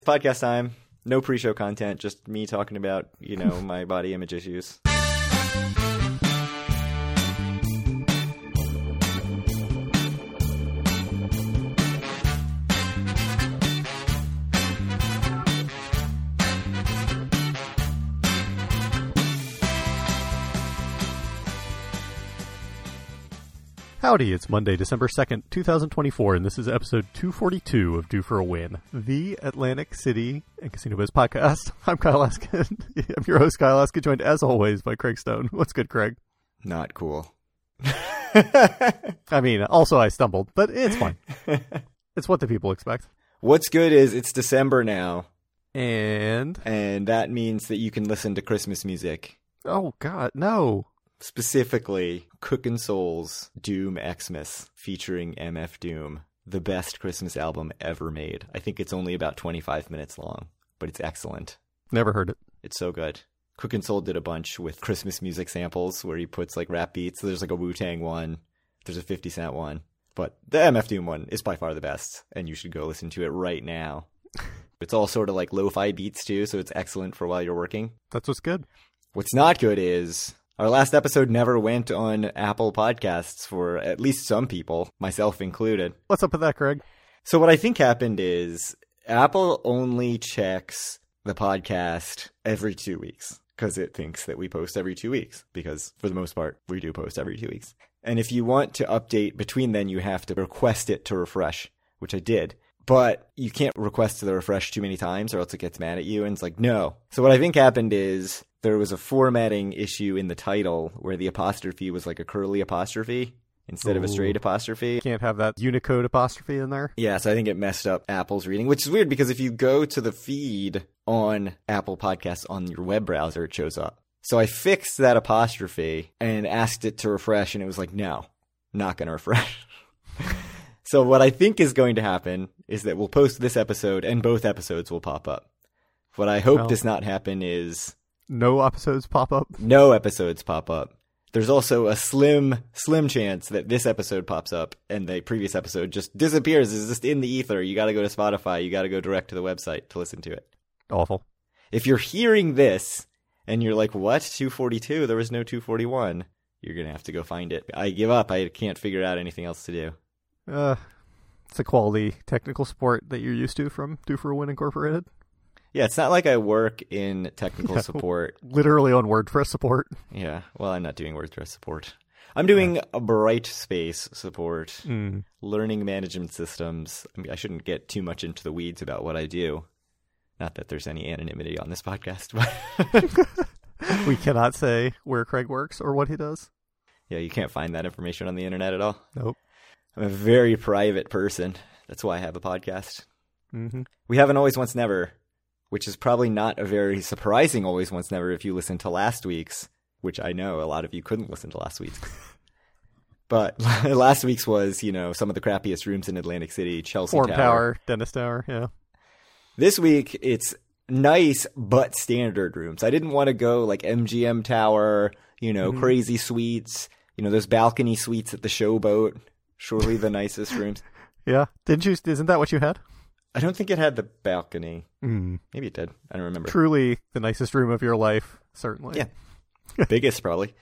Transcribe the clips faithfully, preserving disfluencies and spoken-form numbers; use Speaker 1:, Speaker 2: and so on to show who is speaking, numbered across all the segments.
Speaker 1: Podcast time. No pre-show content, just me talking about, you know, my body image issues.
Speaker 2: Howdy, it's Monday, December second, twenty twenty-four, and this is episode two forty-two of Due for a Win, the Atlantic City and Casino Biz podcast. I'm Kyle Askin. I'm your host, Kyle Askin, joined as always by Craig Stone. What's good, Craig?
Speaker 1: Not cool.
Speaker 2: I mean, also I stumbled, but it's fine. It's what the people expect.
Speaker 1: What's good is it's December now.
Speaker 2: And?
Speaker 1: And that means that you can listen to Christmas music.
Speaker 2: Oh, God, no.
Speaker 1: Specifically, Cookin' Soul's Doom Xmas featuring M F Doom, the best Christmas album ever made. I think it's only about twenty-five minutes long, but it's excellent.
Speaker 2: Never heard it.
Speaker 1: It's so good. Cookin' Soul did a bunch with Christmas music samples where he puts like rap beats. There's like a Wu-Tang one. There's a fifty Cent one. But the M F Doom one is by far the best, and you should go listen to it right now. It's all sort of like lo-fi beats too, so it's excellent for while you're working.
Speaker 2: That's what's good.
Speaker 1: What's not good is our last episode never went on Apple Podcasts for at least some people, myself included.
Speaker 2: What's up with that, Craig?
Speaker 1: So what I think happened is Apple only checks the podcast every two weeks because it thinks that we post every two weeks because for the most part, we do post every two weeks. And if you want to update between then, you have to request it to refresh, which I did. But you can't request to the refresh too many times or else it gets mad at you. And it's like, no. So what I think happened is there was a formatting issue in the title where the apostrophe was like a curly apostrophe instead Ooh. of a straight apostrophe.
Speaker 2: Can't have that Unicode apostrophe in there.
Speaker 1: Yeah, so I think it messed up Apple's reading, which is weird because if you go to the feed on Apple Podcasts on your web browser, it shows up. So I fixed that apostrophe and asked it to refresh, and it was like, no, not going to refresh. So what I think is going to happen is that we'll post this episode and both episodes will pop up. What I hope well, does not happen is
Speaker 2: no episodes pop up?
Speaker 1: No episodes pop up. There's also a slim, slim chance that this episode pops up and the previous episode just disappears. It's just in the ether. You got to go to Spotify. You got to go direct to the website to listen to it.
Speaker 2: Awful.
Speaker 1: If you're hearing this and you're like, what? two forty-two? There was no two forty-one. You're going to have to go find it. I give up. I can't figure out anything else to do.
Speaker 2: Uh, it's a quality technical support that you're used to from Due for a Win Incorporated.
Speaker 1: Yeah, it's not like I work in technical yeah, support.
Speaker 2: Literally on WordPress support.
Speaker 1: Yeah, well, I'm not doing WordPress support. I'm doing yeah. a Brightspace support, mm. learning management systems. I mean, I shouldn't get too much into the weeds about what I do. Not that there's any anonymity on this podcast. But
Speaker 2: we cannot say where Craig works or what he does.
Speaker 1: Yeah, you can't find that information on the internet at all.
Speaker 2: Nope.
Speaker 1: I'm a very private person. That's why I have a podcast.
Speaker 2: Mm-hmm.
Speaker 1: We have an Always Once Never, which is probably not a very surprising Always Once Never if you listen to last week's, which I know a lot of you couldn't listen to last week's. But last week's was, you know, some of the crappiest rooms in Atlantic City, Chelsea
Speaker 2: Forum
Speaker 1: Tower.
Speaker 2: Tower, Dennis Tower, yeah.
Speaker 1: This week, it's nice but standard rooms. I didn't want to go like M G M Tower, you know, mm-hmm. crazy suites, you know, those balcony suites at the Showboat. Surely the nicest rooms.
Speaker 2: Yeah. Didn't you? Isn't that what you had?
Speaker 1: I don't think it had the balcony.
Speaker 2: Mm.
Speaker 1: Maybe it did. I don't remember.
Speaker 2: Truly the nicest room of your life, certainly.
Speaker 1: Yeah. Biggest, probably.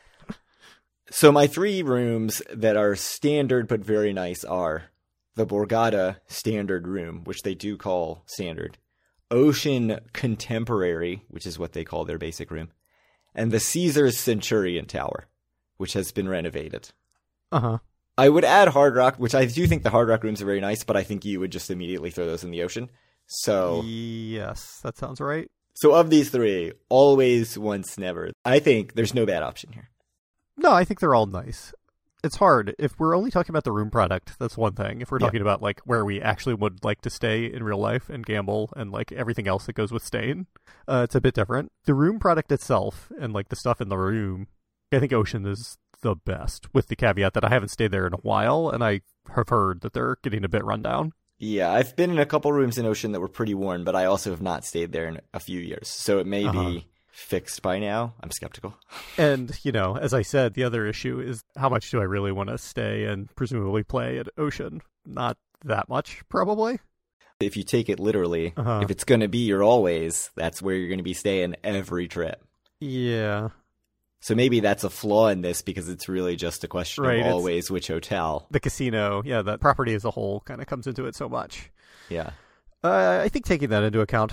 Speaker 1: So my three rooms that are standard but very nice are the Borgata Standard Room, which they do call standard, Ocean Contemporary, which is what they call their basic room, and the Caesars Centurion Tower, which has been renovated.
Speaker 2: Uh-huh.
Speaker 1: I would add Hard Rock, which I do think the Hard Rock rooms are very nice, but I think you would just immediately throw those in the ocean. So
Speaker 2: yes, that sounds right.
Speaker 1: So of these three, Always Once Never, I think there's no bad option here.
Speaker 2: No, I think they're all nice. It's hard. If we're only talking about the room product, that's one thing. If we're talking yeah. about like where we actually would like to stay in real life and gamble and like everything else that goes with staying, uh, it's a bit different. The room product itself and like the stuff in the room, I think Ocean is the best, with the caveat that I haven't stayed there in a while, and I have heard that they're getting a bit run down.
Speaker 1: Yeah, I've been in a couple rooms in Ocean that were pretty worn, but I also have not stayed there in a few years, so it may uh-huh. be fixed by now. I'm skeptical.
Speaker 2: And, you know, as I said, the other issue is how much do I really want to stay and presumably play at Ocean? Not that much, probably.
Speaker 1: If you take it literally,
Speaker 2: Uh-huh.
Speaker 1: if it's going to be your always, that's where you're going to be staying every trip.
Speaker 2: Yeah.
Speaker 1: So maybe that's a flaw in this because it's really just a question
Speaker 2: Right,
Speaker 1: of
Speaker 2: it's-
Speaker 1: always which hotel.
Speaker 2: The casino, yeah, that property as a whole kind of comes into it so much.
Speaker 1: Yeah.
Speaker 2: Uh, I think taking that into account,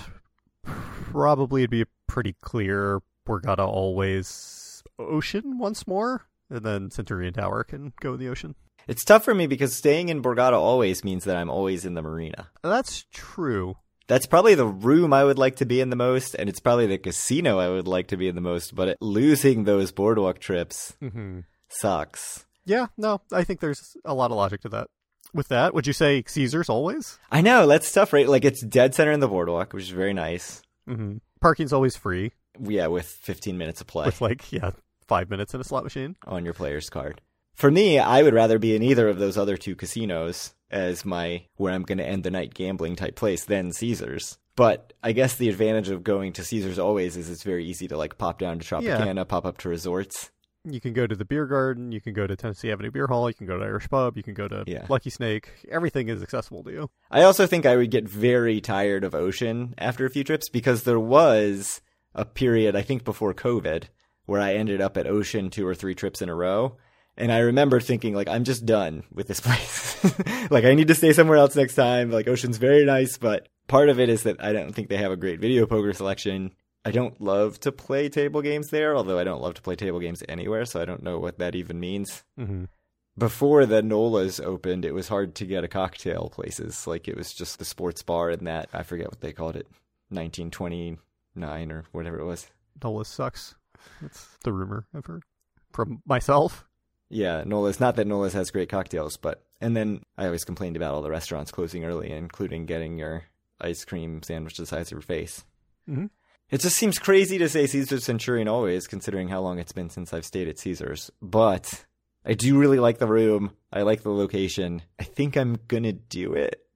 Speaker 2: probably it'd be pretty clear Borgata always ocean once more, and then Centurion Tower can go in the ocean.
Speaker 1: It's tough for me because staying in Borgata always means that I'm always in the marina.
Speaker 2: That's true.
Speaker 1: That's probably the room I would like to be in the most, and it's probably the casino I would like to be in the most, but losing those boardwalk trips
Speaker 2: Mm-hmm.
Speaker 1: sucks.
Speaker 2: Yeah, no, I think there's a lot of logic to that. With that, would you say Caesars always?
Speaker 1: I know, that's tough, right? Like, it's dead center in the boardwalk, which is very nice.
Speaker 2: Mm-hmm. Parking's always free,
Speaker 1: Yeah, with fifteen minutes of play
Speaker 2: with like, yeah, five minutes in a slot machine.
Speaker 1: on your player's card. For me, I would rather be in either of those other two casinos as my where I'm going to end the night gambling type place than Caesars. But I guess the advantage of going to Caesars always is it's very easy to like pop down to Tropicana,
Speaker 2: Yeah.
Speaker 1: pop up to resorts.
Speaker 2: You can go to the beer garden, you can go to Tennessee Avenue Beer Hall, you can go to Irish Pub, you can go to
Speaker 1: Yeah.
Speaker 2: Lucky Snake. Everything is accessible to you.
Speaker 1: I also think I would get very tired of ocean after a few trips because there was a period, I think before COVID, where I ended up at ocean two or three trips in a row. And I remember thinking, like, I'm just done with this place. Like, I need to stay somewhere else next time. Like, ocean's very nice, but part of it is that I don't think they have a great video poker selection. I don't love to play table games there, although I don't love to play table games anywhere, so I don't know what that even means.
Speaker 2: Mm-hmm.
Speaker 1: Before the Nolas opened, it was hard to get a cocktail places. Like, it was just the sports bar and that, I forget what they called it, nineteen twenty-nine or whatever it was.
Speaker 2: Nolas sucks. That's the rumor I've heard from myself.
Speaker 1: Yeah, Nola's. Not that Nola's has great cocktails, but... And then I always complained about all the restaurants closing early, including getting your ice cream sandwich the size of your face.
Speaker 2: Mm-hmm.
Speaker 1: It just seems crazy to say Caesar's Centurion always, considering how long it's been since I've stayed at Caesar's. But I do really like the room. I like the location. I think I'm gonna do it.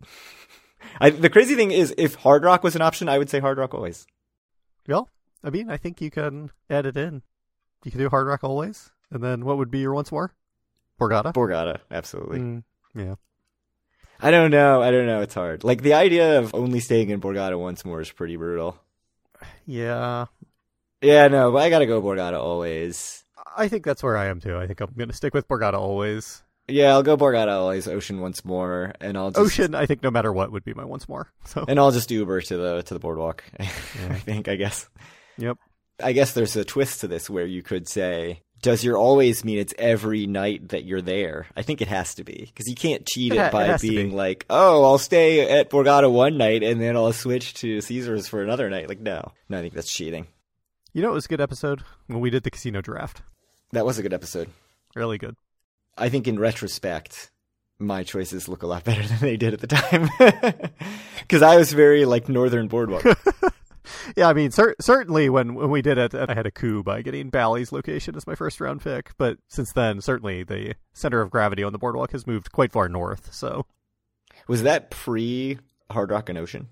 Speaker 1: I, the crazy thing is, if Hard Rock was an option, I would say Hard Rock always.
Speaker 2: Well, I mean, I think you can add it in. You can do Hard Rock always, and then what would be your once more? Borgata?
Speaker 1: Borgata, absolutely.
Speaker 2: Mm, yeah.
Speaker 1: I don't know. I don't know. It's hard. Like, the idea of only staying in Borgata once more is pretty brutal.
Speaker 2: Yeah.
Speaker 1: Yeah, no, but I gotta go Borgata always.
Speaker 2: I think that's where I am too. I think I'm going to stick with Borgata always.
Speaker 1: Yeah, I'll go Borgata always, Ocean once more, and I'll just...
Speaker 2: Ocean, I think no matter what would be my once more. So.
Speaker 1: And I'll just Uber to the to the boardwalk, I think, I guess.
Speaker 2: Yep.
Speaker 1: I guess there's a twist to this where you could say, does your always mean it's every night that you're there? I think it has to be, because you can't cheat
Speaker 2: It
Speaker 1: it,
Speaker 2: ha- it
Speaker 1: by
Speaker 2: has to
Speaker 1: being
Speaker 2: be.
Speaker 1: like, oh, I'll stay at Borgata one night and then I'll switch to Caesars for another night. Like, no. No, I think that's cheating.
Speaker 2: You know, it was a good episode when we did the casino draft.
Speaker 1: That was a good episode.
Speaker 2: Really good.
Speaker 1: I think in retrospect, my choices look a lot better than they did at the time. Because I was very, like, Northern Boardwalk.
Speaker 2: Yeah, I mean, cer- certainly when, when we did it, I had a coup by getting Bally's location as my first round pick. But since then, certainly the center of gravity on the boardwalk has moved quite far north. So
Speaker 1: Was that pre Hard Rock and Ocean?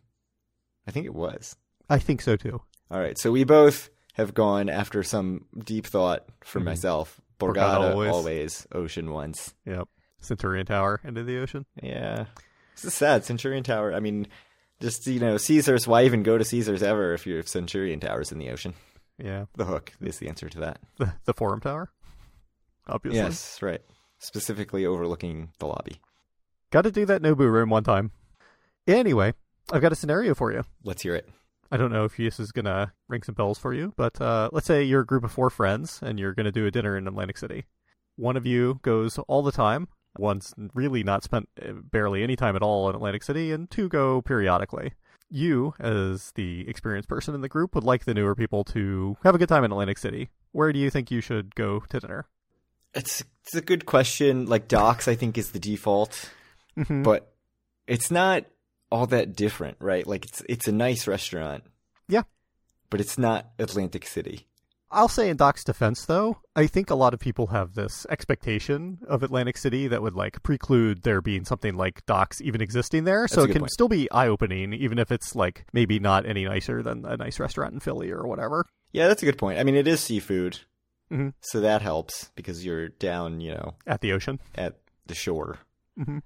Speaker 1: I think it was.
Speaker 2: I think so too.
Speaker 1: All right, so we both have gone after some deep thought for
Speaker 2: Mhm.
Speaker 1: myself.
Speaker 2: Borgata
Speaker 1: Borgata,
Speaker 2: always.
Speaker 1: always. Ocean once.
Speaker 2: Yep. Centurion Tower into the ocean.
Speaker 1: Yeah. This is sad. Centurion Tower. I mean, just, you know, Caesars. Why even go to Caesars ever if your Centurion Tower's in the ocean?
Speaker 2: Yeah.
Speaker 1: The Hook is the answer to that.
Speaker 2: The, the Forum Tower. Obviously.
Speaker 1: Yes, right. Specifically overlooking the lobby.
Speaker 2: Got to do that Nobu room one time. Anyway, I've got a scenario for you.
Speaker 1: Let's hear it.
Speaker 2: I don't know if this is going to ring some bells for you, but uh, let's say you're a group of four friends and you're going to do a dinner in Atlantic City. One of you goes all the time. One's really not spent uh, barely any time at all in Atlantic City, and two go periodically. You, as the experienced person in the group, would like the newer people to have a good time in Atlantic City. Where do you think you should go to dinner?
Speaker 1: It's, it's a good question. Like, Docks, I think, is the default.
Speaker 2: Mm-hmm.
Speaker 1: But it's not all that different, right? Like, it's it's a nice restaurant.
Speaker 2: Yeah.
Speaker 1: But it's not Atlantic City.
Speaker 2: I'll say in Doc's defense, though, I think a lot of people have this expectation of Atlantic City that would, like, preclude there being something like Doc's even existing there. So
Speaker 1: a
Speaker 2: it
Speaker 1: good
Speaker 2: can
Speaker 1: point.
Speaker 2: still be eye-opening, even if it's, like, maybe not any nicer than a nice restaurant in Philly or whatever.
Speaker 1: Yeah, that's a good point. I mean, it is seafood,
Speaker 2: Mhm.
Speaker 1: so that helps because you're down, you know,
Speaker 2: At the ocean.
Speaker 1: at the shore.
Speaker 2: Mm-hmm.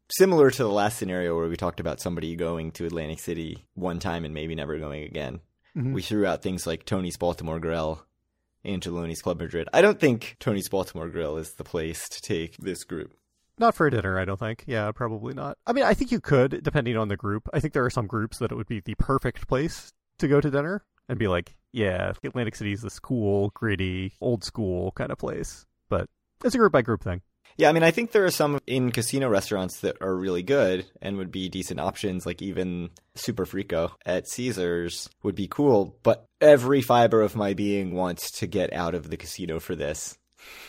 Speaker 1: similar to the last scenario where we talked about somebody going to Atlantic City one time and maybe never going again. Mm-hmm. We threw out things like Tony's Baltimore Grill, Angeloni's Club Madrid. I don't think Tony's Baltimore Grill is the place to take this group.
Speaker 2: Not for a dinner, I don't think. Yeah, probably not. I mean, I think you could, depending on the group. I think there are some groups that it would be the perfect place to go to dinner and be like, yeah, Atlantic City is this cool, gritty, old school kind of place. But it's a group by group thing.
Speaker 1: Yeah, I mean, I think there are some in casino restaurants that are really good and would be decent options, like even Super Frico at Caesars would be cool, but every fiber of my being wants to get out of the casino for this.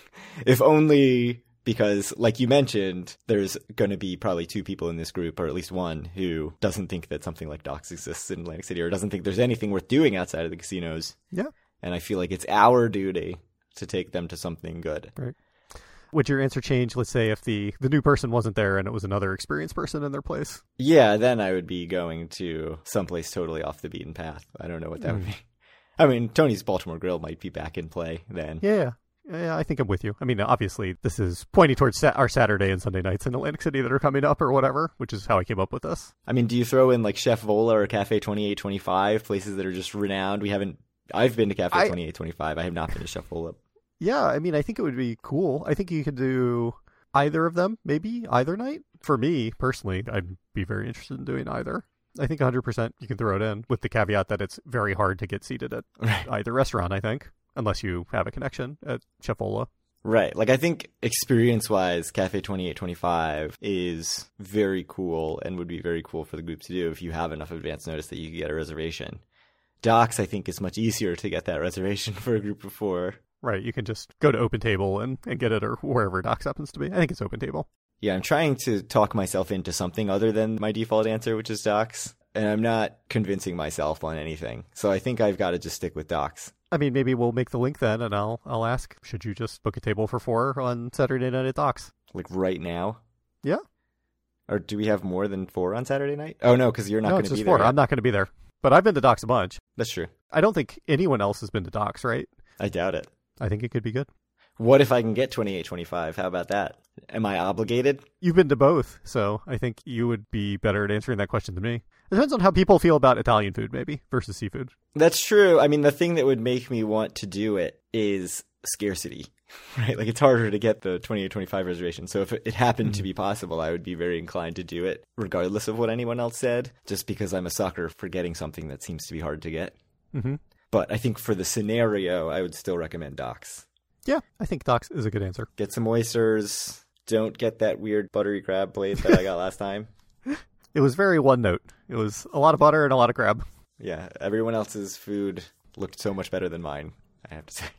Speaker 1: If only because, like you mentioned, there's going to be probably two people in this group, or at least one, who doesn't think that something like Docks exists in Atlantic City, or doesn't think there's anything worth doing outside of the casinos.
Speaker 2: Yeah.
Speaker 1: And I feel like it's our duty to take them to something good.
Speaker 2: Right. Would your answer change, let's say, if the, the new person wasn't there and it was another experienced person in their place?
Speaker 1: Yeah, then I would be going to someplace totally off the beaten path. I don't know what that mm. would be. I mean, Tony's Baltimore Grill might be back in play then.
Speaker 2: Yeah, yeah, I think I'm with you. I mean, obviously, this is pointing towards sa- our Saturday and Sunday nights in Atlantic City that are coming up or whatever, which is how I came up with this.
Speaker 1: I mean, do you throw in like Chef Vola or Cafe twenty-eight twenty-five, places that are just renowned? We haven't, I've been to Cafe twenty-eight twenty-five. I have not been to Chef Vola.
Speaker 2: Yeah, I mean, I think it would be cool. I think you could do either of them, maybe either night. For me, personally, I'd be very interested in doing either. I think one hundred percent you can throw it in, with the caveat that it's very hard to get seated at right. either restaurant, I think, unless you have a connection at Chef Vola.
Speaker 1: Right. Like, I think experience-wise, Cafe twenty-eight twenty-five is very cool and would be very cool for the group to do if you have enough advance notice that you can get a reservation. Docks, I think, is much easier to get that reservation for a group of four.
Speaker 2: Right, you can just go to OpenTable and, and get it, or wherever Docks happens to be. I think it's OpenTable.
Speaker 1: Yeah, I'm trying to talk myself into something other than my default answer, which is Docks, and I'm not convincing myself on anything. So I think I've got to just stick with Docks.
Speaker 2: I mean, maybe we'll make the link then, and I'll I'll ask, should you just book a table for four on Saturday night at Docks?
Speaker 1: Like right now?
Speaker 2: Yeah.
Speaker 1: Or do we have more than four on Saturday night? Oh, no, because you're not
Speaker 2: no,
Speaker 1: going to be
Speaker 2: four.
Speaker 1: there. Yet.
Speaker 2: I'm not going to be there. But I've been to Docks a bunch.
Speaker 1: That's true.
Speaker 2: I don't think anyone else has been to Docks, right?
Speaker 1: I doubt it.
Speaker 2: I think it could be good.
Speaker 1: What if I can get twenty-eight twenty-five? How about that? Am I obligated?
Speaker 2: You've been to both, so I think you would be better at answering that question than me. It depends on how people feel about Italian food, maybe, versus seafood.
Speaker 1: That's true. I mean, the thing that would make me want to do it is scarcity, right? Like, it's harder to get the twenty-eight twenty-five reservation. So if it happened mm-hmm. to be possible, I would be very inclined to do it, regardless of what anyone else said, just because I'm a sucker for getting something that seems to be hard to get.
Speaker 2: Mm-hmm.
Speaker 1: But I think for the scenario, I would still recommend Docks.
Speaker 2: Yeah, I think Docks is a good answer.
Speaker 1: Get some oysters. Don't get that weird buttery crab plate that I got last time.
Speaker 2: It was very one note. It was a lot of butter and a lot of crab.
Speaker 1: Yeah, everyone else's food looked so much better than mine, I have to say.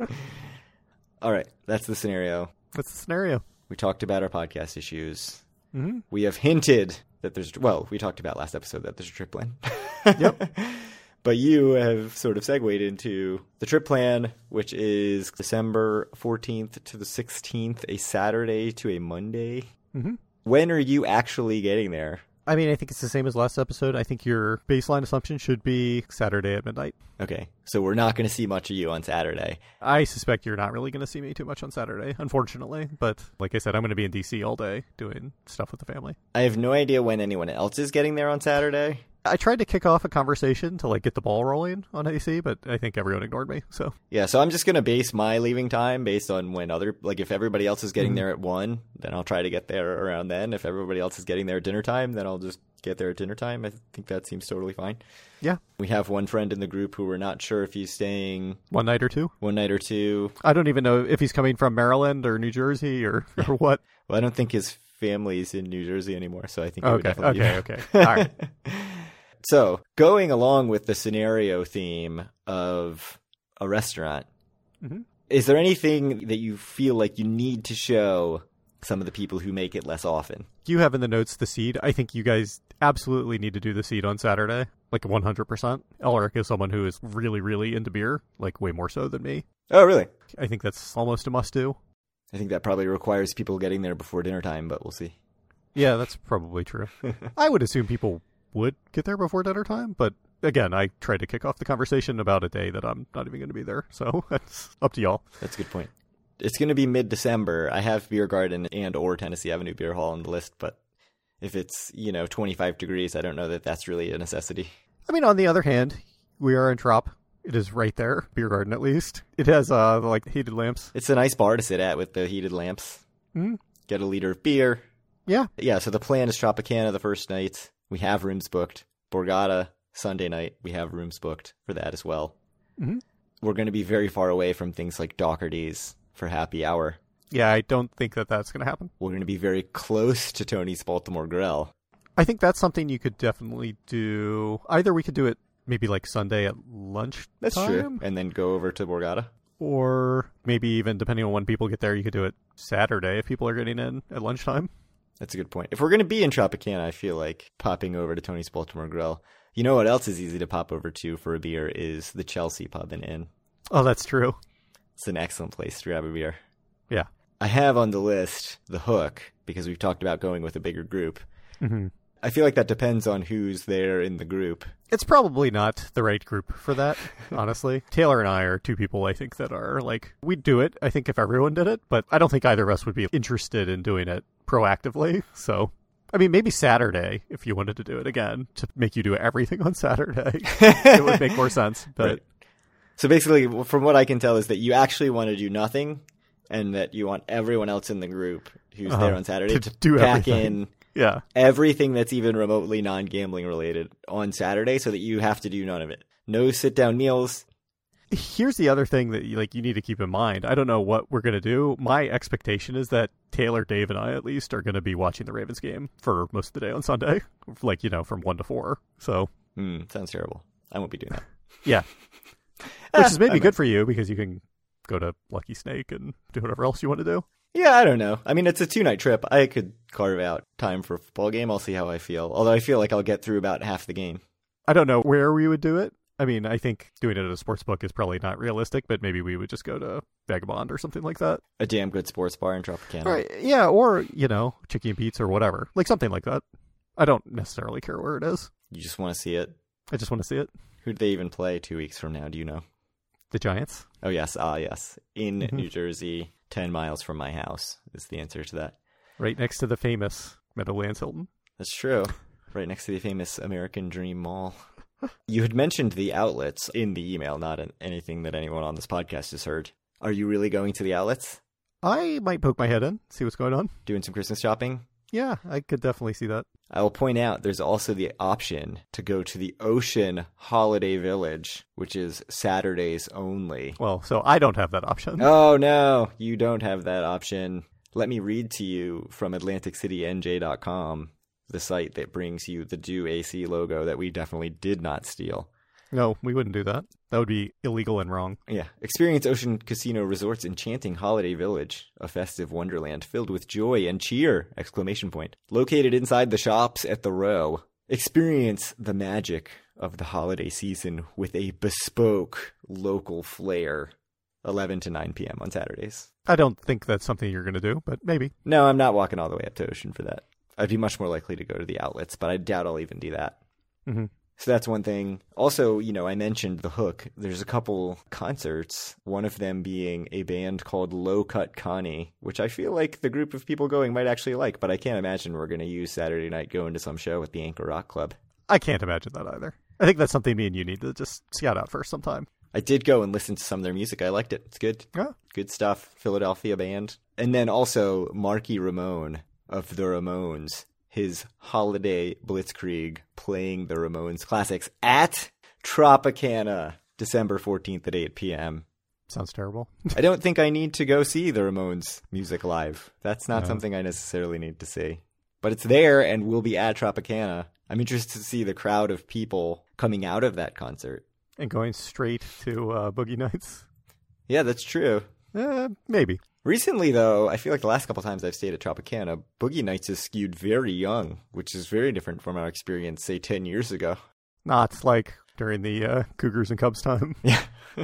Speaker 1: All right, that's the scenario.
Speaker 2: That's the scenario.
Speaker 1: We talked about our podcast issues.
Speaker 2: Mm-hmm.
Speaker 1: We have hinted that there's, well, we talked about last episode that there's a trip plan.
Speaker 2: Yep.
Speaker 1: But you have sort of segued into the trip plan, which is December fourteenth to the sixteenth, a Saturday to a Monday.
Speaker 2: Mm-hmm.
Speaker 1: When are you actually getting there?
Speaker 2: I mean, I think it's the same as last episode. I think your baseline assumption should be Saturday at midnight.
Speaker 1: Okay, so we're not going to see much of you on Saturday.
Speaker 2: I suspect you're not really going to see me too much on Saturday, unfortunately. But like I said, I'm going to be in D C all day doing stuff with the family.
Speaker 1: I have no idea when anyone else is getting there on Saturday.
Speaker 2: I tried to kick off a conversation to like get the ball rolling on A C, but I think everyone ignored me. So
Speaker 1: yeah, so I'm just going to base my leaving time based on when other, like if everybody else is getting mm-hmm. there at one, then I'll try to get there around then. If everybody else is getting there at dinner time, then I'll just get there at dinner time. I think that seems totally fine.
Speaker 2: Yeah.
Speaker 1: We have one friend in the group who we're not sure if he's staying
Speaker 2: one night or two.
Speaker 1: One night or two.
Speaker 2: I don't even know if he's coming from Maryland or New Jersey or, or what.
Speaker 1: Well, I don't think his family's in New Jersey anymore, so I think he
Speaker 2: okay.
Speaker 1: would definitely
Speaker 2: okay,
Speaker 1: be
Speaker 2: okay, okay. All right.
Speaker 1: So, going along with the scenario theme of a restaurant,
Speaker 2: mm-hmm.
Speaker 1: is there anything that you feel like you need to show some of the people who make it less often?
Speaker 2: You have in the notes the seed. I think you guys absolutely need to do the seed on Saturday, like one hundred percent. Elric is someone who is really, really into beer, like way more so than me.
Speaker 1: Oh, really?
Speaker 2: I think that's almost a must-do.
Speaker 1: I think that probably requires people getting there before dinner time, but we'll see.
Speaker 2: Yeah, that's probably true. I would assume people would get there before dinner time, but again, I tried to kick off the conversation about a day that I'm not even going to be there, so that's up to y'all.
Speaker 1: That's a good point. It's going to be mid-December. I have Beer Garden and or Tennessee Avenue Beer Hall on the list, but If it's, you know, twenty-five degrees, I don't know that that's really a necessity.
Speaker 2: I mean, on the other hand, we are in Trop. It is right there, beer garden at least. It has uh like heated lamps.
Speaker 1: It's a nice bar to sit at with the heated lamps.
Speaker 2: Mm-hmm.
Speaker 1: Get a liter of beer.
Speaker 2: Yeah.
Speaker 1: Yeah, so the plan is Tropicana the first night. We have rooms booked. Borgata, Sunday night, we have rooms booked for that as well.
Speaker 2: Mm-hmm.
Speaker 1: We're going to be very far away from things like Doherty's for happy hour.
Speaker 2: Yeah, I don't think that that's going to happen.
Speaker 1: We're going to be very close to Tony's Baltimore Grill.
Speaker 2: I think that's something you could definitely do. Either we could do it maybe like Sunday at lunch.
Speaker 1: That's true. And then go over to Borgata.
Speaker 2: Or maybe even, depending on when people get there, you could do it Saturday if people are getting in at lunchtime.
Speaker 1: That's a good point. If we're going to be in Tropicana, I feel like popping over to Tony's Baltimore Grill. You know what else is easy to pop over to for a beer is the Chelsea Pub and Inn.
Speaker 2: Oh, that's true.
Speaker 1: It's an excellent place to grab a beer.
Speaker 2: Yeah.
Speaker 1: I have on the list the Hook, because we've talked about going with a bigger group.
Speaker 2: Mm-hmm.
Speaker 1: I feel like that depends on who's there in the group.
Speaker 2: It's probably not the right group for that, honestly. Taylor and I are two people, I think, that are like, we'd do it, I think, if everyone did it, but I don't think either of us would be interested in doing it proactively. So, I mean, maybe Saturday, if you wanted to do it again, to make you do everything on Saturday, it would make more sense. But
Speaker 1: right. So basically, from what I can tell, is that you actually want to do nothing, and that you want everyone else in the group who's
Speaker 2: uh-huh.
Speaker 1: there on Saturday
Speaker 2: to,
Speaker 1: to
Speaker 2: do
Speaker 1: pack
Speaker 2: everything.
Speaker 1: in
Speaker 2: yeah.
Speaker 1: everything that's even remotely non-gambling related on Saturday, so that you have to do none of it. No sit-down meals.
Speaker 2: Here's the other thing that you, like you need to keep in mind. I don't know what we're going to do. My expectation is that Taylor, Dave, and I at least are going to be watching the Ravens game for most of the day on Sunday, like, you know, from one to four. So,
Speaker 1: mm, sounds terrible. I won't be doing that.
Speaker 2: Yeah. Which is maybe good for you because you can go to Lucky Snake and do whatever else you want to do.
Speaker 1: Yeah, I don't know. I mean, it's a two-night trip. I could carve out time for a football game. I'll see how I feel. Although I feel like I'll get through about half the game.
Speaker 2: I don't know where we would do it. I mean, I think doing it at a sports book is probably not realistic, but maybe we would just go to Vagabond or something like that.
Speaker 1: A damn good sports bar in Tropicana.
Speaker 2: Right. Yeah, or, you know, Chicky and Pete's or whatever. Like something like that. I don't necessarily care where it is.
Speaker 1: You just want to see it?
Speaker 2: I just want to see it.
Speaker 1: Who'd they even play two weeks from now? Do you know?
Speaker 2: The Giants.
Speaker 1: Oh, yes. Ah, yes. In
Speaker 2: mm-hmm.
Speaker 1: New Jersey, ten miles from my house is the answer to that.
Speaker 2: Right next to the famous Meadowlands Hilton.
Speaker 1: That's true. Right next to the famous American Dream Mall. You had mentioned the outlets in the email, not anything that anyone on this podcast has heard. Are you really going to the outlets?
Speaker 2: I might poke my head in, see what's going on.
Speaker 1: Doing some Christmas shopping?
Speaker 2: Yeah, I could definitely see that.
Speaker 1: I will point out there's also the option to go to the Ocean Holiday Village, which is Saturdays only.
Speaker 2: Well, so I don't have that option.
Speaker 1: Oh, no, you don't have that option. Let me read to you from Atlantic City N J dot com, the site that brings you the Do A C logo that we definitely did not steal.
Speaker 2: No, we wouldn't do that. That would be illegal and wrong.
Speaker 1: Yeah. Experience Ocean Casino Resort's enchanting holiday village, a festive wonderland filled with joy and cheer! Exclamation point. Located inside the shops at the Row. Experience the magic of the holiday season with a bespoke local flair. eleven to nine p.m. on Saturdays.
Speaker 2: I don't think that's something you're going to do, but maybe.
Speaker 1: No, I'm not walking all the way up to Ocean for that. I'd be much more likely to go to the outlets, but I doubt I'll even do that.
Speaker 2: Mm-hmm.
Speaker 1: So that's one thing. Also, you know, I mentioned The Hook. There's a couple concerts, one of them being a band called Low Cut Connie, which I feel like the group of people going might actually like, but I can't imagine we're going to use Saturday night going to some show at the Anchor Rock Club.
Speaker 2: I can't imagine that either. I think that's something me and you need to just scout out first sometime.
Speaker 1: I did go and listen to some of their music. I liked it. It's good.
Speaker 2: Yeah.
Speaker 1: Good stuff. Philadelphia band. And then also Marky Ramone of the Ramones. His holiday blitzkrieg playing the Ramones classics at Tropicana, December fourteenth at eight p.m.
Speaker 2: Sounds terrible.
Speaker 1: I don't think I need to go see the Ramones music live. That's not
Speaker 2: no.
Speaker 1: something I necessarily need to see. But it's there and will be at Tropicana. I'm interested to see the crowd of people coming out of that concert.
Speaker 2: And going straight to uh, Boogie Nights?
Speaker 1: Yeah, that's true.
Speaker 2: Uh, maybe.
Speaker 1: Recently, though, I feel like the last couple times I've stayed at Tropicana, Boogie Nights is skewed very young, which is very different from our experience, say, ten years ago.
Speaker 2: Not like during the uh, Cougars and Cubs time.
Speaker 1: Yeah.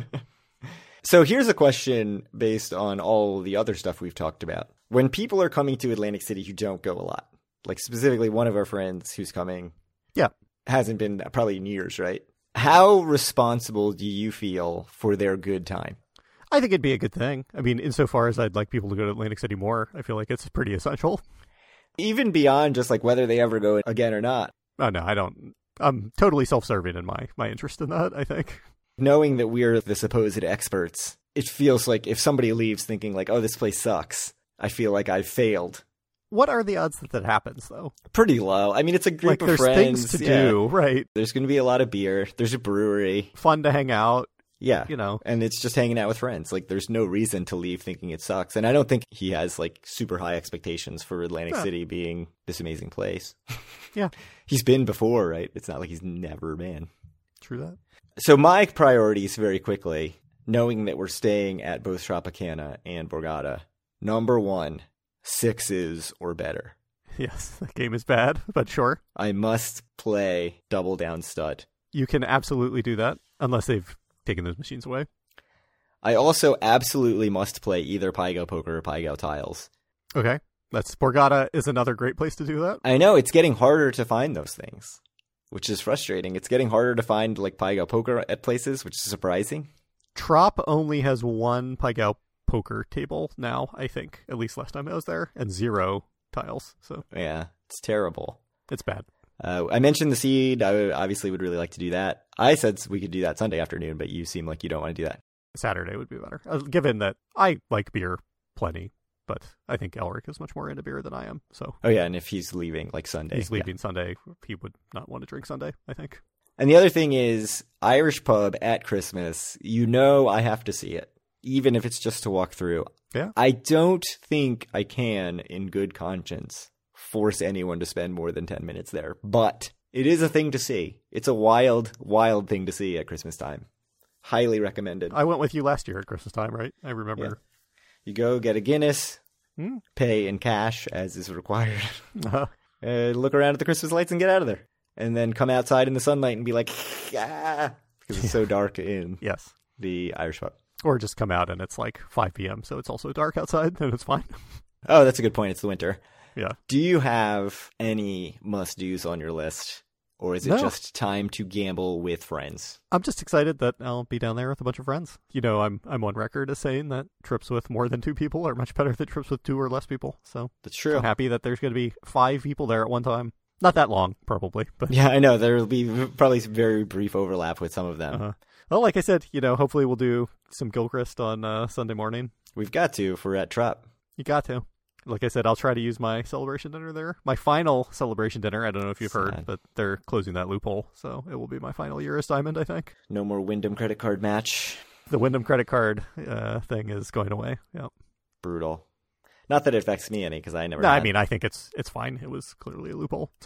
Speaker 1: So here's a question based on all the other stuff we've talked about. When people are coming to Atlantic City who don't go a lot, like specifically one of our friends who's coming,
Speaker 2: yeah,
Speaker 1: hasn't been probably in years, right? How responsible do you feel for their good time?
Speaker 2: I think it'd be a good thing. I mean, insofar as I'd like people to go to Atlantic City more, I feel like it's pretty essential.
Speaker 1: Even beyond just like whether they ever go again or not.
Speaker 2: Oh, no, I don't. I'm totally self-serving in my, my interest in that, I think.
Speaker 1: Knowing that we're the supposed experts, it feels like if somebody leaves thinking like, oh, this place sucks, I feel like I've failed.
Speaker 2: What are the odds that that happens, though?
Speaker 1: Pretty low. I mean, it's a group
Speaker 2: like,
Speaker 1: of
Speaker 2: there's
Speaker 1: friends.
Speaker 2: things to
Speaker 1: yeah.
Speaker 2: do, right?
Speaker 1: There's going to be a lot of beer. There's a brewery.
Speaker 2: Fun to hang out.
Speaker 1: Yeah.
Speaker 2: You know.
Speaker 1: And it's just hanging out with friends. Like, there's no reason to leave thinking it sucks. And I don't think he has, like, super high expectations for Atlantic
Speaker 2: yeah.
Speaker 1: City being this amazing place.
Speaker 2: Yeah.
Speaker 1: He's been before, right? It's not like he's never been.
Speaker 2: True that.
Speaker 1: So my priorities, very quickly, knowing that we're staying at both Tropicana and Borgata. Number one, sixes or better.
Speaker 2: Yes, the game is bad, but sure.
Speaker 1: I must play Double Down Stud.
Speaker 2: You can absolutely do that, unless they've taken those machines away.
Speaker 1: I also absolutely must play either Pai Gow Poker or Pai Gow Tiles.
Speaker 2: Okay. That's Borgata is another great place to do that.
Speaker 1: I know, it's getting harder to find those things, which is frustrating. It's getting harder to find like Pai Gow Poker at places, which is surprising.
Speaker 2: Trop only has one Pai Gow Poker table now, I think, at least last time I was there, and zero tiles. So
Speaker 1: yeah, it's terrible.
Speaker 2: It's bad.
Speaker 1: Uh, I mentioned the seed. I obviously would really like to do that. I said we could do that Sunday afternoon, but you seem like you don't want to do that.
Speaker 2: Saturday would be better, uh, given that I like beer plenty, but I think Elric is much more into beer than I am. So
Speaker 1: oh yeah, and if he's leaving like Sunday,
Speaker 2: he's leaving
Speaker 1: yeah.
Speaker 2: Sunday, he would not want to drink Sunday, I think.
Speaker 1: And the other thing is Irish pub at Christmas. You know, I have to see it, even if it's just to walk through.
Speaker 2: Yeah,
Speaker 1: I don't think I can, in good conscience, force anyone to spend more than ten minutes there. But it is a thing to see. It's a wild, wild thing to see at Christmas time. Highly recommended.
Speaker 2: I went with you last year at Christmas time, right? I remember.
Speaker 1: Yeah. You go get a Guinness,
Speaker 2: hmm?
Speaker 1: pay in cash as is required,
Speaker 2: Uh-huh.
Speaker 1: uh, look around at the Christmas lights and get out of there. And then come outside in the sunlight and be like, ah, because it's so dark in
Speaker 2: Yes.
Speaker 1: the Irish pub.
Speaker 2: Or just come out and it's like five p.m., so it's also dark outside, and it's fine.
Speaker 1: Oh, that's a good point. It's the winter.
Speaker 2: Yeah.
Speaker 1: Do you have any must-dos on your list? Or is it
Speaker 2: No.
Speaker 1: just time to gamble with friends?
Speaker 2: I'm just excited that I'll be down there with a bunch of friends. You know, I'm I'm on record as saying that trips with more than two people are much better than trips with two or less people. So
Speaker 1: That's true.
Speaker 2: I'm happy that there's going to be five people there at one time. Not that long, probably. But
Speaker 1: Yeah, I know. There will be probably some very brief overlap with some of them.
Speaker 2: uh-huh. Well, like I said, you know, hopefully we'll do some Gilchrist on uh, Sunday morning.
Speaker 1: We've got to if we're at Trop.
Speaker 2: You got to. Like I said, I'll try to use my celebration dinner there. My final celebration dinner, I don't know if you've heard,
Speaker 1: Sad.
Speaker 2: but they're closing that loophole. So it will be my final year as Diamond, I think.
Speaker 1: No more Wyndham credit card match.
Speaker 2: The Wyndham credit card uh, thing is going away. Yeah.
Speaker 1: Brutal. Not that it affects me any, because I never
Speaker 2: No, I
Speaker 1: had.
Speaker 2: mean, I think it's it's fine. It was clearly a loophole. So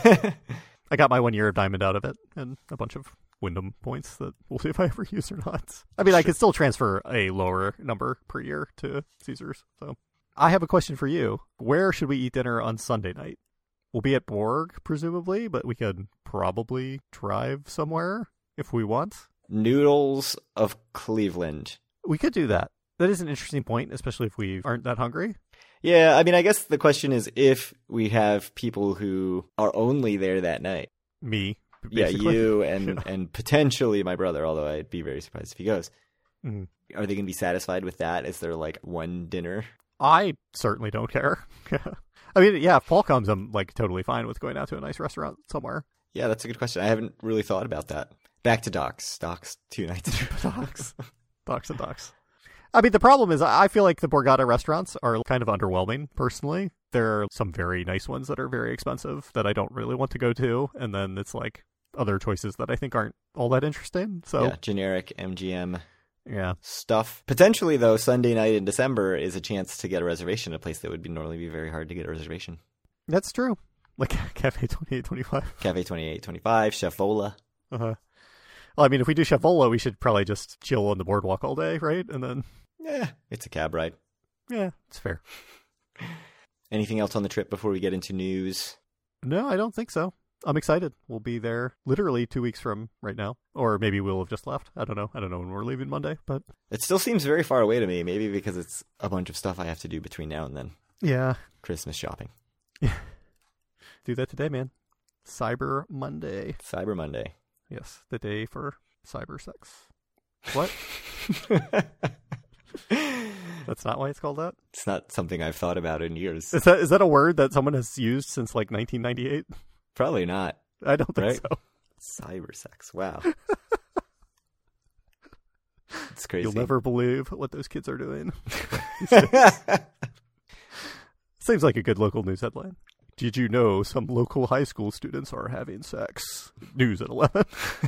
Speaker 2: I got my one year of Diamond out of it and a bunch of Wyndham points that we'll see if I ever use or not. I mean, I could still transfer a lower number per year to Caesars. So I have a question for you. Where should we eat dinner on Sunday night? We'll be at Borg, presumably, but we could probably drive somewhere if we want.
Speaker 1: Noodles of Cleveland.
Speaker 2: We could do that. That is an interesting point, especially if we aren't that hungry.
Speaker 1: Yeah, I mean, I guess the question is if we have people who are only there that night.
Speaker 2: Me.
Speaker 1: Yeah,
Speaker 2: basically.
Speaker 1: you and,
Speaker 2: Yeah.
Speaker 1: and potentially my brother, although I'd be very surprised if he goes.
Speaker 2: Mhm.
Speaker 1: Are they going to be satisfied with that? Is there like one dinner?
Speaker 2: I certainly don't care. I mean, yeah, if Paul comes, I'm like totally fine with going out to a nice restaurant somewhere.
Speaker 1: Yeah, that's a good question. I haven't really thought about that. Back to Docks. Docks, two nights.
Speaker 2: Docks. Docks and docks. I mean, the problem is I feel like the Borgata restaurants are kind of underwhelming, personally. There are some very nice ones that are very expensive that I don't really want to go to. And then it's like other choices that I think aren't all that interesting. So,
Speaker 1: Yeah, generic M G M
Speaker 2: yeah.
Speaker 1: stuff. Potentially, though, Sunday night in December is a chance to get a reservation at a place that would be normally be very hard to get a reservation.
Speaker 2: That's true. Like Cafe twenty-eight twenty-five.
Speaker 1: Cafe twenty-eight twenty-five, Chef Vola.
Speaker 2: Uh-huh. Well, I mean, if we do Chef Vola, we should probably just chill on the boardwalk all day, right? And then,
Speaker 1: Yeah, it's a cab ride.
Speaker 2: yeah, it's fair.
Speaker 1: Anything else on the trip before we get into news?
Speaker 2: No, I don't think so. I'm excited. We'll be there literally two weeks from right now. Or maybe we'll have just left. I don't know. I don't know when we're leaving Monday, but...
Speaker 1: It still seems very far away to me, maybe because it's a bunch of stuff I have to do between now and then.
Speaker 2: Yeah.
Speaker 1: Christmas shopping.
Speaker 2: Do that today, man. Cyber Monday.
Speaker 1: Cyber Monday.
Speaker 2: Yes, the day for cyber sex. What? That's not why it's called that?
Speaker 1: It's not something I've thought about in years.
Speaker 2: Is that is that a word that someone has used since like nineteen ninety-eight?
Speaker 1: Probably not.
Speaker 2: I don't think
Speaker 1: Right?
Speaker 2: so.
Speaker 1: Cyber sex. Wow. It's crazy.
Speaker 2: You'll never believe what those kids are doing. Seems like a good local news headline. Did you know some local high school students are having sex? News at eleven.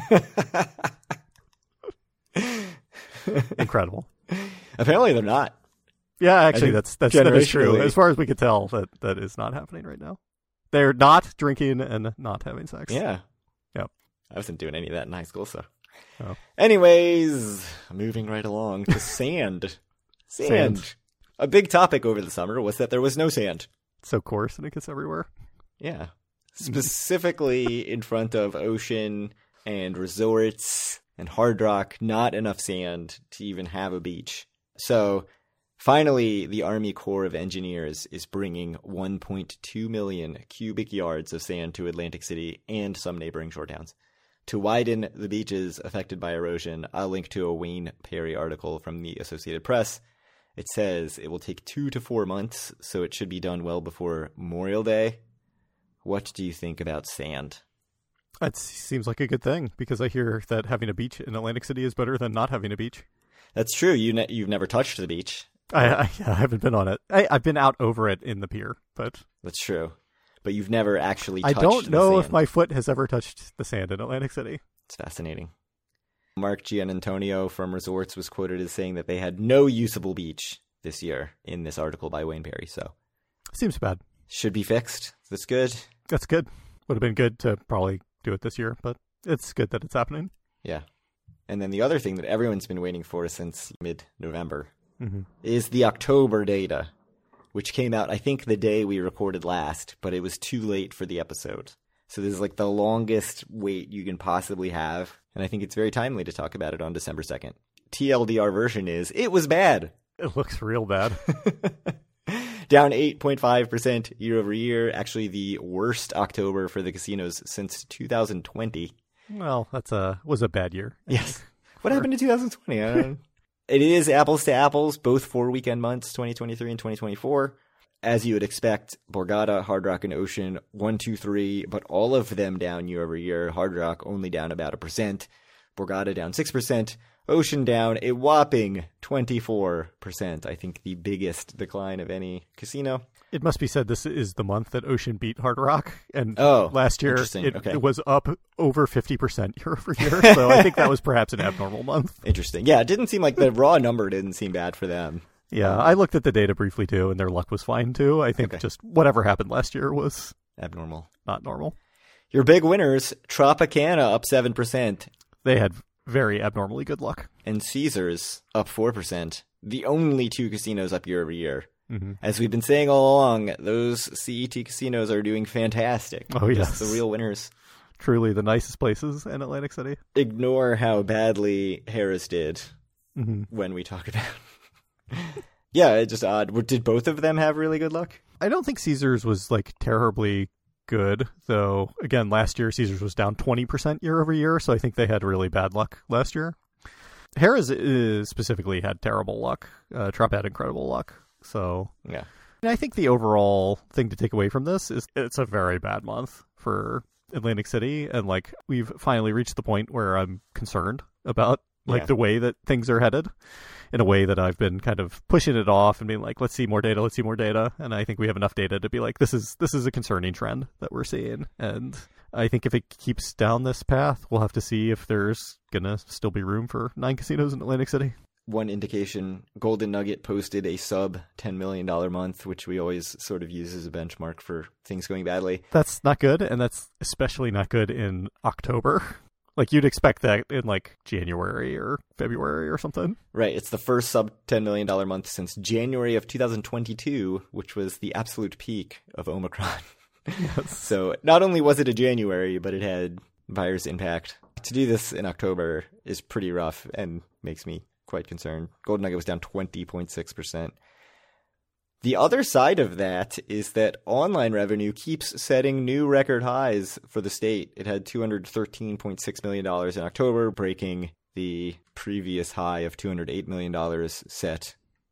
Speaker 2: Incredible.
Speaker 1: Apparently they're not.
Speaker 2: Yeah, actually,
Speaker 1: think
Speaker 2: that's that's that is true.
Speaker 1: generationally-
Speaker 2: As far as we could tell, that that is not happening right now. They're not drinking and not having sex.
Speaker 1: Yeah.
Speaker 2: Yep.
Speaker 1: I wasn't doing any of that in high school, so.
Speaker 2: Oh.
Speaker 1: Anyways, moving right along to sand. Sand.
Speaker 2: Sand.
Speaker 1: A big topic over the summer was that there was no sand.
Speaker 2: So coarse and it gets everywhere.
Speaker 1: Yeah. Specifically in front of ocean and resorts and Hard Rock, not enough sand to even have a beach. So finally, the Army Corps of Engineers is bringing one point two million cubic yards of sand to Atlantic City and some neighboring shore towns. To widen the beaches affected by erosion, I'll link to a Wayne Perry article from the Associated Press. It says it will take two to four months, so it should be done well before Memorial Day. What do you think about sand?
Speaker 2: That seems like a good thing, because I hear that having a beach in Atlantic City is better than not having a beach.
Speaker 1: That's true. You ne- you've never touched the beach.
Speaker 2: I, I, I haven't been on it. I, I've been out over it in the pier, but
Speaker 1: That's true. But you've never actually
Speaker 2: I
Speaker 1: touched
Speaker 2: don't know
Speaker 1: the
Speaker 2: if
Speaker 1: sand.
Speaker 2: my foot has ever touched the sand in Atlantic City.
Speaker 1: It's fascinating. Mark Gianantonio from Resorts was quoted as saying that they had no usable beach this year in this article by Wayne Perry. So
Speaker 2: Seems bad.
Speaker 1: should be fixed. That's good.
Speaker 2: That's good. Would have been good to probably do it this year, but it's good that it's happening.
Speaker 1: Yeah. And then the other thing that everyone's been waiting for since mid-November
Speaker 2: Mm-hmm.
Speaker 1: is the October data, which came out, I think, the day we recorded last, but it was too late for the episode. So this is like the longest wait you can possibly have, and I think it's very timely to talk about it on December second. T L D R version is, it was bad.
Speaker 2: It looks real bad.
Speaker 1: Down eight point five percent year over year. Actually, the worst October for the casinos since two thousand twenty.
Speaker 2: Well, that's a was a bad year.
Speaker 1: Yes. What happened in two thousand twenty? I don't know. It is apples to apples, both for weekend months, twenty twenty-three and twenty twenty-four. As you would expect, Borgata, Hard Rock, and Ocean, one, two, three, but all of them down year over year. Hard Rock only down about a percent. Borgata down six percent. Ocean down a whopping twenty-four percent. I think the biggest decline of any casino.
Speaker 2: It must be said this is the month that Ocean beat Hard Rock, and
Speaker 1: Oh,
Speaker 2: last year
Speaker 1: interesting.
Speaker 2: it,
Speaker 1: Okay.
Speaker 2: it was up over fifty percent year over year, so I think that was perhaps an abnormal month.
Speaker 1: Interesting. Yeah, it didn't seem like the raw number didn't seem bad for them.
Speaker 2: Yeah, I looked at the data briefly too, and their luck was fine too. I think
Speaker 1: Okay.
Speaker 2: just whatever happened last year was
Speaker 1: Abnormal.
Speaker 2: not normal.
Speaker 1: Your big winners, Tropicana up seven percent.
Speaker 2: They had very abnormally good luck.
Speaker 1: And Caesars up four percent. The only two casinos up year over year.
Speaker 2: Mm-hmm.
Speaker 1: As we've been saying all along, those C E T casinos are doing fantastic.
Speaker 2: Oh,
Speaker 1: Just
Speaker 2: yes.
Speaker 1: the real winners.
Speaker 2: Truly the nicest places in Atlantic City.
Speaker 1: Ignore how badly Harris did
Speaker 2: Mm-hmm.
Speaker 1: when we talk about Yeah, it's just odd. Did both of them have really good luck?
Speaker 2: I don't think Caesars was like terribly good, though. Again, last year Caesars was down twenty percent year over year, so I think they had really bad luck last year. Harris uh, specifically had terrible luck. Uh, Trop had incredible luck. So
Speaker 1: Yeah.
Speaker 2: and I think the overall thing to take away from this is it's a very bad month for Atlantic City, and like we've finally reached the point where I'm concerned about like
Speaker 1: Yeah.
Speaker 2: the way that things are headed, in a way that I've been kind of pushing it off and being like, let's see more data, let's see more data. And I think we have enough data to be like, this is this is a concerning trend that we're seeing. And I think if it keeps down this path, we'll have to see if there's gonna still be room for nine casinos in Atlantic City.
Speaker 1: One indication, Golden Nugget posted a sub ten million dollars month, which we always sort of use as a benchmark for things going badly.
Speaker 2: That's not good, and that's especially not good in October. Like, you'd expect that in, like, January or February or something.
Speaker 1: Right, it's the first sub ten million dollars month since January of two thousand twenty-two, which was the absolute peak of Omicron.
Speaker 2: Yes.
Speaker 1: So not only was it a January, but it had virus impact. To do this in October is pretty rough and makes me quite concerned. Golden Nugget was down twenty point six percent. The other side of that is that online revenue keeps setting new record highs for the state. It had two hundred thirteen point six million dollars in October, breaking the previous high of two hundred eight million dollars set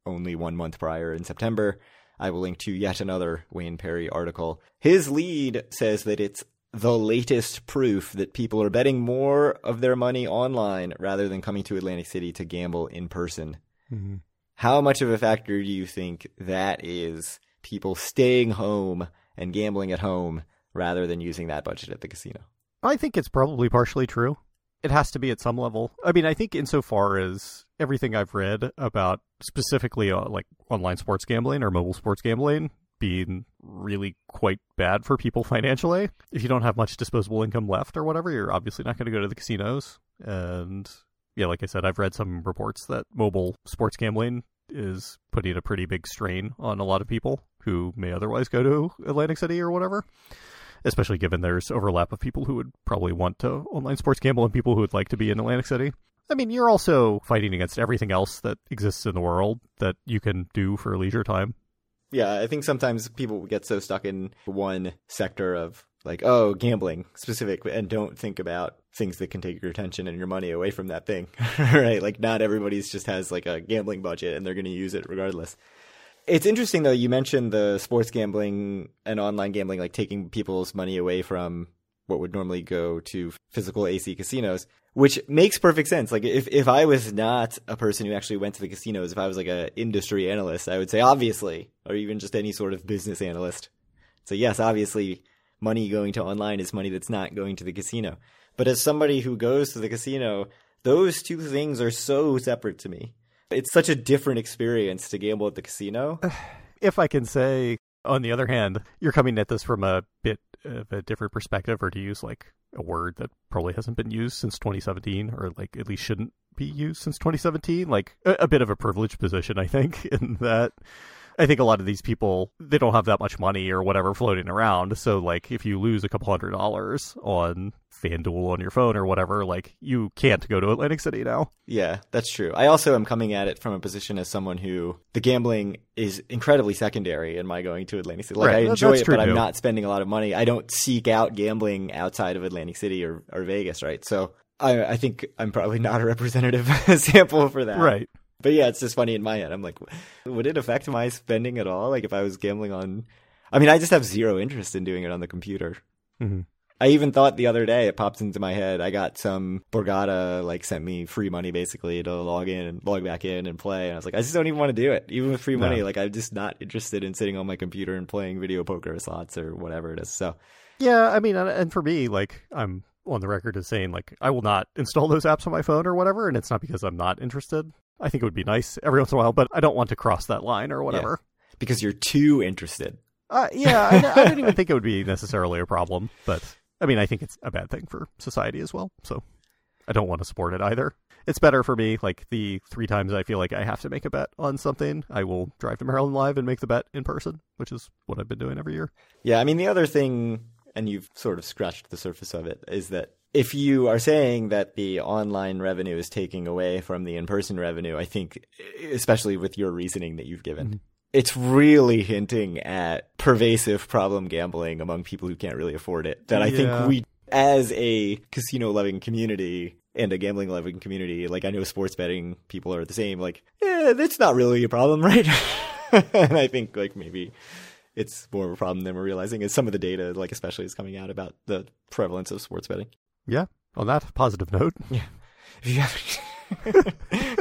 Speaker 1: only one month prior in September. I will link to yet another Wayne Perry article. His lead says that it's the latest proof that people are betting more of their money online rather than coming to Atlantic City to gamble in person.
Speaker 2: Mm-hmm.
Speaker 1: How much of a factor do you think that is, people staying home and gambling at home rather than using that budget at the casino?
Speaker 2: I think it's probably partially true. It has to be at some level. I mean, I think insofar as everything I've read about specifically uh, like online sports gambling or mobile sports gambling being really quite bad for people financially, if you don't have much disposable income left or whatever, you're obviously not going to go to the casinos. And yeah, like I said, I've read some reports that mobile sports gambling is putting a pretty big strain on a lot of people who may otherwise go to Atlantic City or whatever, especially given there's overlap of people who would probably want to online sports gamble and people who would like to be in Atlantic City. I mean, you're also fighting against everything else that exists in the world that you can do for leisure time.
Speaker 1: Yeah, I think sometimes people get so stuck in one sector of like, oh, gambling specific, and don't think about things that can take your attention and your money away from that thing, right? Like not everybody's just has like a gambling budget and they're going to use it regardless. It's interesting, though, you mentioned the sports gambling and online gambling, like taking people's money away from what would normally go to physical A C casinos, which makes perfect sense. Like if, if I was not a person who actually went to the casinos, if I was like an industry analyst, I would say obviously, or even just any sort of business analyst. So yes, obviously money going to online is money that's not going to the casino. But as somebody who goes to the casino, those two things are so separate to me. It's such a different experience to gamble at the casino.
Speaker 2: If I can say, on the other hand, you're coming at this from a bit of a different perspective, or to use like a word that probably hasn't been used since twenty seventeen, or like at least shouldn't be used since twenty seventeen, like a, a bit of a privileged position, I think, in that I think a lot of these people, they don't have that much money or whatever floating around. So like if you lose a couple hundred dollars on FanDuel on your phone or whatever, like you can't go to Atlantic City now.
Speaker 1: Yeah, that's true. I also am coming at it from a position as someone who the gambling is incredibly secondary in my going to Atlantic City. Like
Speaker 2: right.
Speaker 1: I enjoy
Speaker 2: that's
Speaker 1: it,
Speaker 2: true
Speaker 1: but
Speaker 2: too.
Speaker 1: I'm not spending a lot of money. I don't seek out gambling outside of Atlantic City or, or Vegas, right? So I, I think I'm probably not a representative sample for that.
Speaker 2: Right.
Speaker 1: But yeah, it's just funny in my head. I'm like, would it affect my spending at all? Like if I was gambling on, I mean, I just have zero interest in doing it on the computer.
Speaker 2: Mm-hmm.
Speaker 1: I even thought the other day, it popped into my head, I got some Borgata, like sent me free money basically to log in and log back in and play. And I was like, I just don't even want to do it. Even with free money,
Speaker 2: no.
Speaker 1: like I'm just not interested in sitting on my computer and playing video poker or slots or whatever it is. So
Speaker 2: yeah, I mean, and for me, like I'm on the record as saying like I will not install those apps on my phone or whatever. And it's not because I'm not interested. I think it would be nice every once in a while, but I don't want to cross that line or whatever.
Speaker 1: Yeah, because you're too interested.
Speaker 2: Uh, yeah, I, I don't even think it would be necessarily a problem, but I mean, I think it's a bad thing for society as well. So I don't want to support it either. It's better for me, like the three times I feel like I have to make a bet on something, I will drive to Maryland Live and make the bet in person, which is what I've been doing every year.
Speaker 1: Yeah, I mean, the other thing, and you've sort of scratched the surface of it, is that if you are saying that the online revenue is taking away from the in-person revenue, I think, especially with your reasoning that you've given, mm-hmm. it's really hinting at pervasive problem gambling among people who can't really afford it. That I
Speaker 2: yeah.
Speaker 1: think we, as a casino-loving community and a gambling-loving community, like I know sports betting people are the same, like, yeah, that's not really a problem, right? And I think like maybe it's more of a problem than we're realizing, as some of the data, like especially is coming out about the prevalence of sports betting.
Speaker 2: Yeah, on that positive note.
Speaker 1: Yeah. If you have...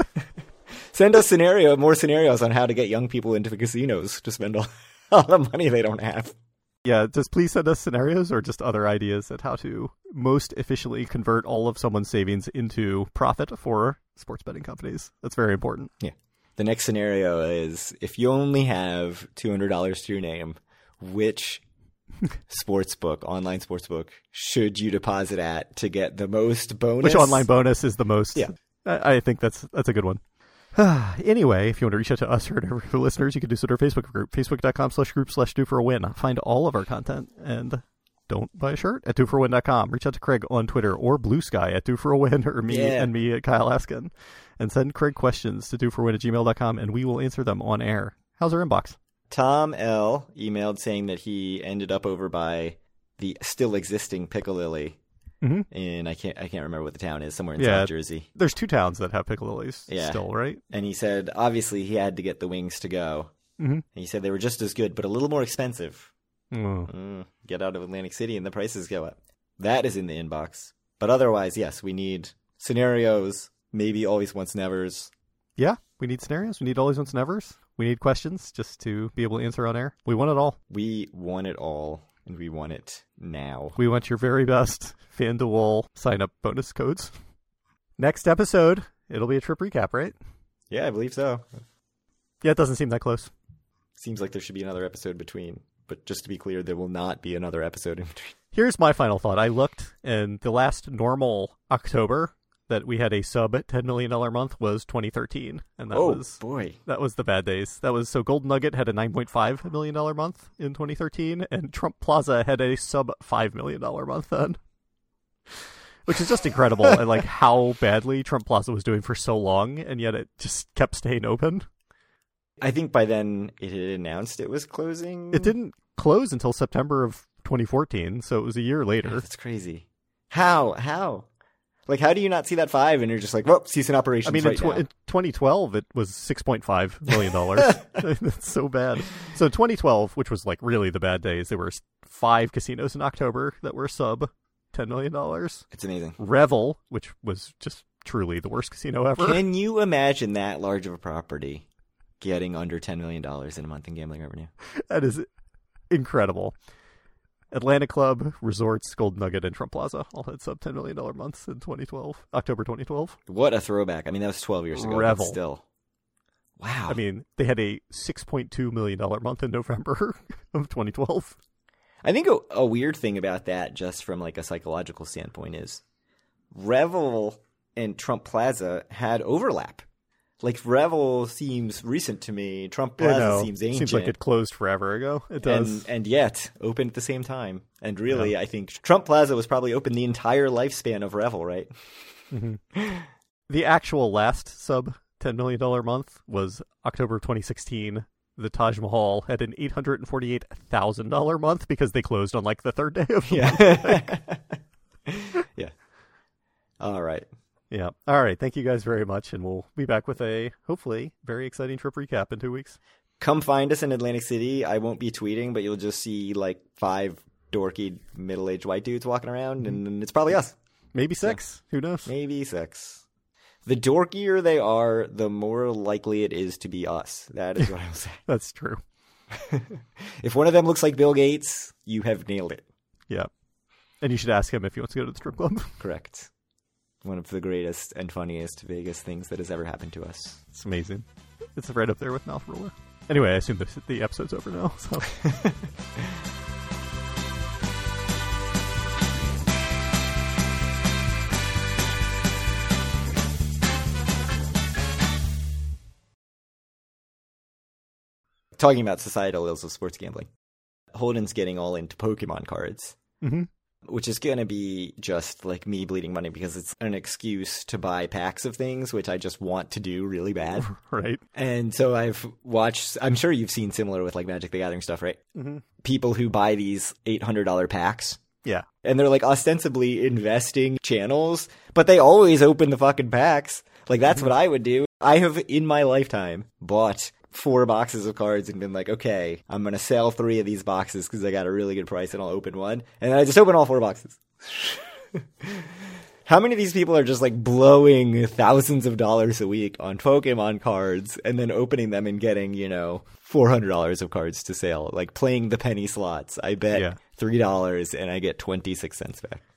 Speaker 1: Send us scenario, more scenarios on how to get young people into the casinos to spend all, all the money they don't have.
Speaker 2: Yeah, just please send us scenarios or just other ideas at how to most efficiently convert all of someone's savings into profit for sports betting companies. That's very important.
Speaker 1: Yeah. The next scenario is if you only have two hundred dollars to your name, which sportsbook, online sportsbook, should you deposit at to get the most bonus?
Speaker 2: Which online bonus is the most?
Speaker 1: Yeah.
Speaker 2: I, I think that's that's a good one. Anyway, if you want to reach out to us or our listeners, you can do so at our Facebook group, facebook.com slash group slash do for a win. Find all of our content and don't buy a shirt at do for a win dot com. Reach out to Craig on Twitter or Blue Sky at do for a win or me
Speaker 1: yeah.
Speaker 2: and me at Kyle Askin. And send Craig questions to do for a win at gmail dot com and we will answer them on air. How's our inbox?
Speaker 1: Tom L. emailed saying that he ended up over by the still existing Piccalilli
Speaker 2: Mhm.
Speaker 1: and I can't I can't remember what the town is, somewhere in
Speaker 2: Yeah.
Speaker 1: South Jersey.
Speaker 2: There's two towns that have piccalillis
Speaker 1: Yeah.
Speaker 2: still, right?
Speaker 1: And he said obviously he had to get the wings to go.
Speaker 2: Mm-hmm.
Speaker 1: And he said they were just as good, but a little more expensive.
Speaker 2: Oh.
Speaker 1: Mm, get out of Atlantic City and the prices go up. That is in the inbox. But otherwise, yes, we need scenarios, maybe always once nevers.
Speaker 2: Yeah, we need scenarios. We need always once nevers. We need questions just to be able to answer on air. We want it all.
Speaker 1: We want it all, and we want it now.
Speaker 2: We want your very best FanDuel sign-up bonus codes. Next episode, it'll be a trip recap, right?
Speaker 1: Yeah, I believe so.
Speaker 2: Yeah, it doesn't seem that close.
Speaker 1: Seems like there should be another episode between. But just to be clear, there will not be another episode in between.
Speaker 2: Here's my final thought. I looked, and the last normal October that we had a sub ten million dollars month was twenty thirteen. And that
Speaker 1: oh,
Speaker 2: was
Speaker 1: boy.
Speaker 2: that was the bad days. That was so Golden Nugget had a nine point five million dollars month in twenty thirteen, and Trump Plaza had a sub five million dollars month then. Which is just incredible, and like how badly Trump Plaza was doing for so long, and yet it just kept staying open.
Speaker 1: I think by then it had announced it was closing.
Speaker 2: It didn't close until September of twenty fourteen, so it was a year later.
Speaker 1: That's crazy. How? How? Like, how do you not see that five and you're just like, well, cease in operations
Speaker 2: I mean,
Speaker 1: right
Speaker 2: in, tw-
Speaker 1: now?
Speaker 2: in twenty twelve, it was six point five million dollars. That's so bad. So twenty twelve, which was like really the bad days, there were five casinos in October that were sub ten million dollars.
Speaker 1: It's amazing.
Speaker 2: Revel, which was just truly the worst casino ever.
Speaker 1: Can you imagine that large of a property getting under ten million dollars in a month in gambling revenue?
Speaker 2: That is incredible. Atlantic Club, Resorts, Golden Nugget, and Trump Plaza all had sub ten million dollars months in twenty twelve, October twenty twelve.
Speaker 1: What a throwback. I mean, that was twelve years ago,
Speaker 2: Revel.
Speaker 1: but still. Wow.
Speaker 2: I mean, they had a six point two million dollars month in November of twenty twelve.
Speaker 1: I think a, a weird thing about that, just from like a psychological standpoint, is Revel and Trump Plaza had overlap. Like, Revel seems recent to me. Trump
Speaker 2: I
Speaker 1: Plaza
Speaker 2: know.
Speaker 1: seems ancient.
Speaker 2: Seems like it closed forever ago. It does.
Speaker 1: And, and yet, open at the same time. And really, yeah. I think Trump Plaza was probably open the entire lifespan of Revel, right?
Speaker 2: Mm-hmm. The actual last sub ten million dollars month was October twenty sixteen. The Taj Mahal had an eight hundred forty-eight thousand dollars month because they closed on like the third day of the
Speaker 1: yeah.
Speaker 2: month.
Speaker 1: Yeah. All right.
Speaker 2: Yeah. All right. Thank you guys very much. And we'll be back with a, hopefully, very exciting trip recap in two weeks.
Speaker 1: Come find us in Atlantic City. I won't be tweeting, but you'll just see like five dorky middle-aged white dudes walking around, and it's probably us.
Speaker 2: Maybe six. Yeah. Who knows?
Speaker 1: Maybe six. The dorkier they are, the more likely it is to be us. That is what I will say.
Speaker 2: That's true.
Speaker 1: If one of them looks like Bill Gates, you have nailed it.
Speaker 2: Yeah. And you should ask him if he wants to go to the strip club.
Speaker 1: Correct. One of the greatest and funniest Vegas things that has ever happened to us.
Speaker 2: It's amazing. It's right up there with Mouth Roller. Anyway, I assume the, the episode's over now. So.
Speaker 1: Talking about societal ills of sports gambling. Holden's getting all into Pokemon cards.
Speaker 2: Mm-hmm.
Speaker 1: Which is going to be just like me bleeding money because it's an excuse to buy packs of things, which I just want to do really bad.
Speaker 2: Right.
Speaker 1: And so I've watched, I'm sure you've seen similar with like Magic the Gathering stuff, right?
Speaker 2: Mm-hmm.
Speaker 1: People who buy these eight hundred dollars packs.
Speaker 2: Yeah.
Speaker 1: And they're like ostensibly investing channels, but they always open the fucking packs. Like that's mm-hmm. what I would do. I have in my lifetime bought four boxes of cards and been like, okay, I'm going to sell three of these boxes because I got a really good price and I'll open one. And then I just open all four boxes. How many of these people are just like blowing thousands of dollars a week on Pokemon cards and then opening them and getting, you know, four hundred dollars of cards to sale? Like playing the penny slots. I bet
Speaker 2: yeah.
Speaker 1: three dollars and I get twenty-six cents back.